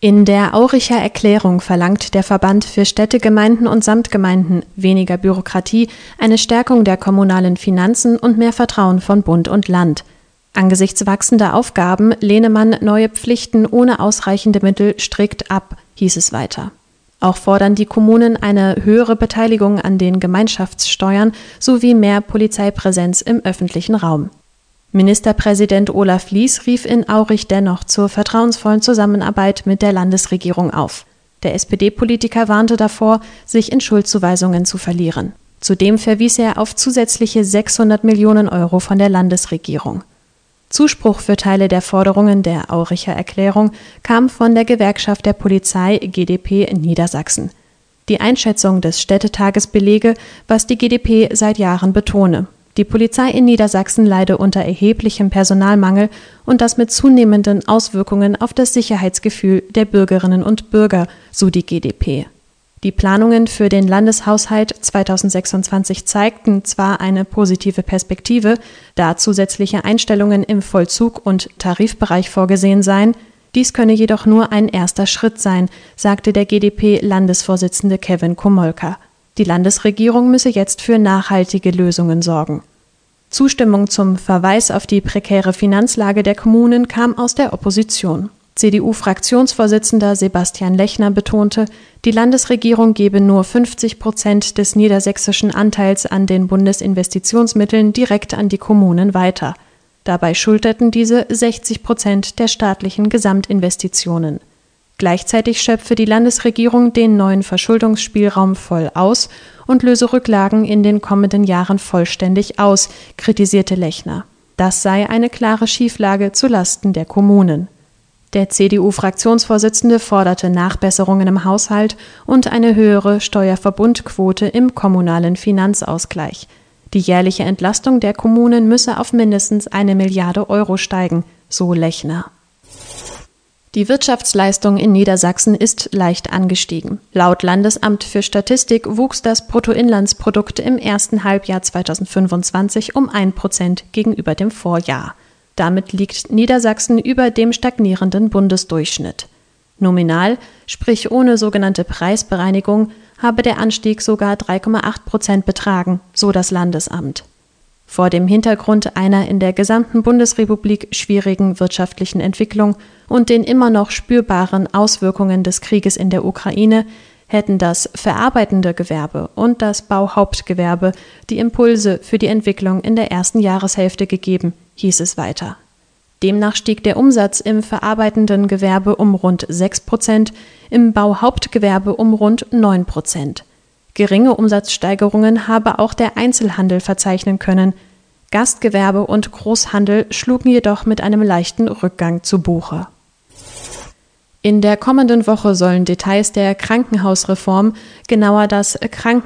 In der Auricher Erklärung verlangt der Verband für Städte, Gemeinden und Samtgemeinden weniger Bürokratie, eine Stärkung der kommunalen Finanzen und mehr Vertrauen von Bund und Land. Angesichts wachsender Aufgaben lehne man neue Pflichten ohne ausreichende Mittel strikt ab, hieß es weiter. Auch fordern die Kommunen eine höhere Beteiligung an den Gemeinschaftssteuern sowie mehr Polizeipräsenz im öffentlichen Raum. Ministerpräsident Olaf Lies rief in Aurich dennoch zur vertrauensvollen Zusammenarbeit mit der Landesregierung auf. Der SPD-Politiker warnte davor, sich in Schuldzuweisungen zu verlieren. Zudem verwies er auf zusätzliche 600 Millionen Euro von der Landesregierung. Zuspruch für Teile der Forderungen der Auricher Erklärung kam von der Gewerkschaft der Polizei GdP Niedersachsen. Die Einschätzung des Städtetages belege, was die GdP seit Jahren betone. Die Polizei in Niedersachsen leide unter erheblichem Personalmangel und das mit zunehmenden Auswirkungen auf das Sicherheitsgefühl der Bürgerinnen und Bürger, so die GdP. Die Planungen für den Landeshaushalt 2026 zeigten zwar eine positive Perspektive, da zusätzliche Einstellungen im Vollzug und Tarifbereich vorgesehen seien, dies könne jedoch nur ein erster Schritt sein, sagte der GdP-Landesvorsitzende Kevin Komolka. Die Landesregierung müsse jetzt für nachhaltige Lösungen sorgen. Zustimmung zum Verweis auf die prekäre Finanzlage der Kommunen kam aus der Opposition. CDU-Fraktionsvorsitzender Sebastian Lechner betonte, die Landesregierung gebe nur 50% des niedersächsischen Anteils an den Bundesinvestitionsmitteln direkt an die Kommunen weiter. Dabei schulterten diese 60% der staatlichen Gesamtinvestitionen. Gleichzeitig schöpfe die Landesregierung den neuen Verschuldungsspielraum voll aus und löse Rücklagen in den kommenden Jahren vollständig aus, kritisierte Lechner. Das sei eine klare Schieflage zulasten der Kommunen. Der CDU-Fraktionsvorsitzende forderte Nachbesserungen im Haushalt und eine höhere Steuerverbundquote im kommunalen Finanzausgleich. Die jährliche Entlastung der Kommunen müsse auf mindestens 1 Milliarde Euro steigen, so Lechner. Die Wirtschaftsleistung in Niedersachsen ist leicht angestiegen. Laut Landesamt für Statistik wuchs das Bruttoinlandsprodukt im ersten Halbjahr 2025 um 1% gegenüber dem Vorjahr. Damit liegt Niedersachsen über dem stagnierenden Bundesdurchschnitt. Nominal, sprich ohne sogenannte Preisbereinigung, habe der Anstieg sogar 3,8% betragen, so das Landesamt. Vor dem Hintergrund einer in der gesamten Bundesrepublik schwierigen wirtschaftlichen Entwicklung und den immer noch spürbaren Auswirkungen des Krieges in der Ukraine hätten das verarbeitende Gewerbe und das Bauhauptgewerbe die Impulse für die Entwicklung in der ersten Jahreshälfte gegeben, hieß es weiter. Demnach stieg der Umsatz im verarbeitenden Gewerbe um rund 6%, im Bauhauptgewerbe um rund 9%. Geringe Umsatzsteigerungen habe auch der Einzelhandel verzeichnen können. Gastgewerbe und Großhandel schlugen jedoch mit einem leichten Rückgang zu Buche. In der kommenden Woche sollen Details der Krankenhausreform, genauer das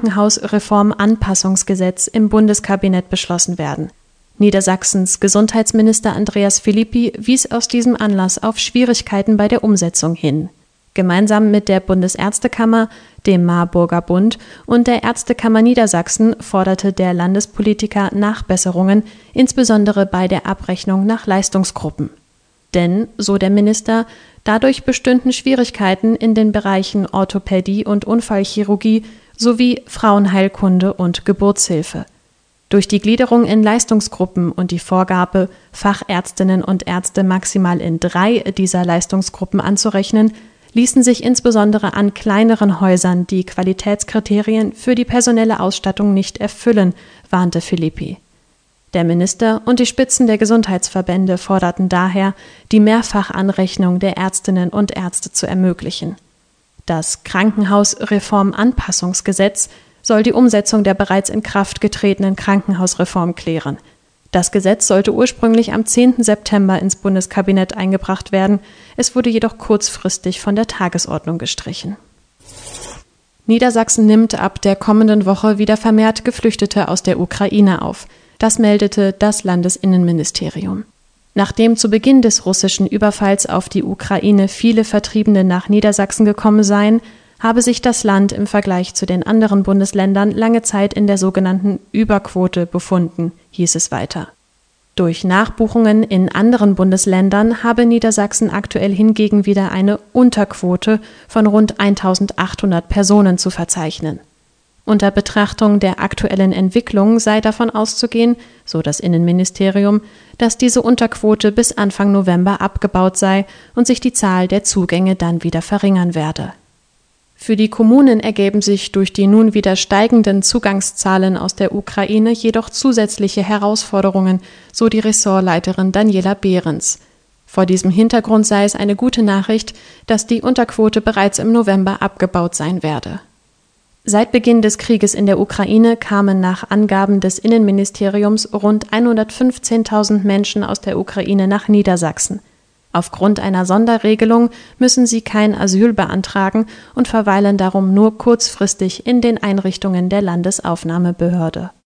Krankenhausreformanpassungsgesetz, im Bundeskabinett beschlossen werden. Niedersachsens Gesundheitsminister Andreas Philippi wies aus diesem Anlass auf Schwierigkeiten bei der Umsetzung hin. Gemeinsam mit der Bundesärztekammer, dem Marburger Bund und der Ärztekammer Niedersachsen forderte der Landespolitiker Nachbesserungen, insbesondere bei der Abrechnung nach Leistungsgruppen. Denn, so der Minister, dadurch bestünden Schwierigkeiten in den Bereichen Orthopädie und Unfallchirurgie sowie Frauenheilkunde und Geburtshilfe. Durch die Gliederung in Leistungsgruppen und die Vorgabe, Fachärztinnen und Ärzte maximal in 3 dieser Leistungsgruppen anzurechnen, ließen sich insbesondere an kleineren Häusern die Qualitätskriterien für die personelle Ausstattung nicht erfüllen, warnte Philippi. Der Minister und die Spitzen der Gesundheitsverbände forderten daher, die Mehrfachanrechnung der Ärztinnen und Ärzte zu ermöglichen. Das Krankenhausreformanpassungsgesetz soll die Umsetzung der bereits in Kraft getretenen Krankenhausreform klären. Das Gesetz sollte ursprünglich am 10. September ins Bundeskabinett eingebracht werden, es wurde jedoch kurzfristig von der Tagesordnung gestrichen. Niedersachsen nimmt ab der kommenden Woche wieder vermehrt Geflüchtete aus der Ukraine auf. Das meldete das Landesinnenministerium. Nachdem zu Beginn des russischen Überfalls auf die Ukraine viele Vertriebene nach Niedersachsen gekommen seien, habe sich das Land im Vergleich zu den anderen Bundesländern lange Zeit in der sogenannten Überquote befunden, hieß es weiter. Durch Nachbuchungen in anderen Bundesländern habe Niedersachsen aktuell hingegen wieder eine Unterquote von rund 1.800 Personen zu verzeichnen. Unter Betrachtung der aktuellen Entwicklung sei davon auszugehen, so das Innenministerium, dass diese Unterquote bis Anfang November abgebaut sei und sich die Zahl der Zugänge dann wieder verringern werde. Für die Kommunen ergeben sich durch die nun wieder steigenden Zugangszahlen aus der Ukraine jedoch zusätzliche Herausforderungen, so die Ressortleiterin Daniela Behrens. Vor diesem Hintergrund sei es eine gute Nachricht, dass die Unterquote bereits im November abgebaut sein werde. Seit Beginn des Krieges in der Ukraine kamen nach Angaben des Innenministeriums rund 115.000 Menschen aus der Ukraine nach Niedersachsen. Aufgrund einer Sonderregelung müssen sie kein Asyl beantragen und verweilen darum nur kurzfristig in den Einrichtungen der Landesaufnahmebehörde.